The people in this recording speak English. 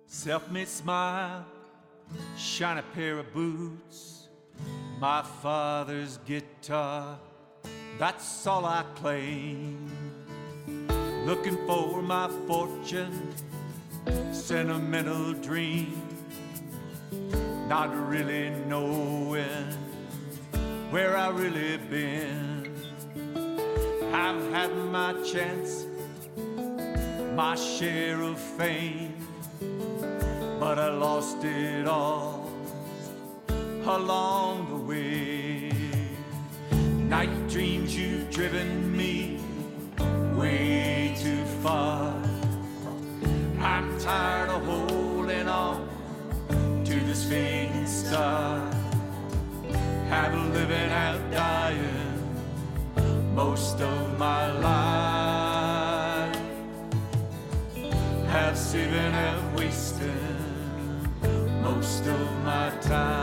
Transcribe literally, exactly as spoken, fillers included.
Self-made smile, shiny pair of boots, my father's guitar, that's all I claim. Looking for my fortune, sentimental dream, not really knowing where I really been. I've had my chance, my share of fame, but I lost it all along the way. Night dreams, you've driven me way too far. I'm tired of holding on to this fading star. Have living out dying most of my life. Have saving and wasting most of my time.